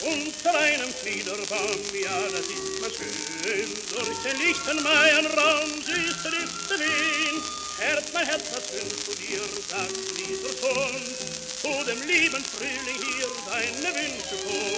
unter einem Fliederbaum, ja, das ist mal schön. Durch den lichten Maienraum, süße Lüfte wehen. Mein Herz, was wünschst du dir, sagt dieser Ton, zu dem lieben Frühling hier deine Wünsche vor.